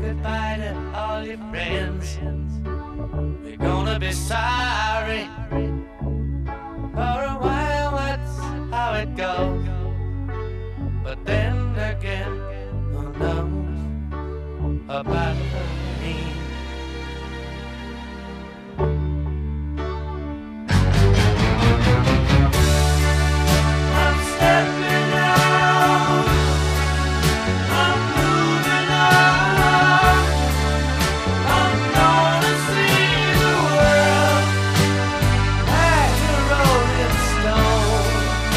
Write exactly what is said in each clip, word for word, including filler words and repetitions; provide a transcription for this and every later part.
goodbye to all your friends. We're gonna be sorry. For a while, that's how it goes. But then again, who knows about me? I'm stepping out. I'm moving on. I'm gonna see the world like a rolling stone.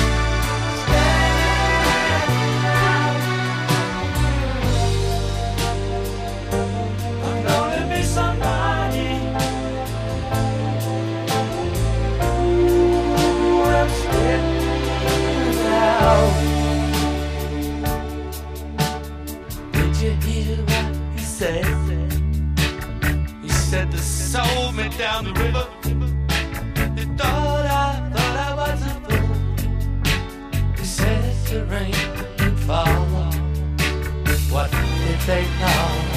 I'm gonna be somebody. Ooh, I'm stepping out. Did you hear what he said? He said the soul me down the river. He thought I, thought I was a fool. He said the rain would fall. What did they know?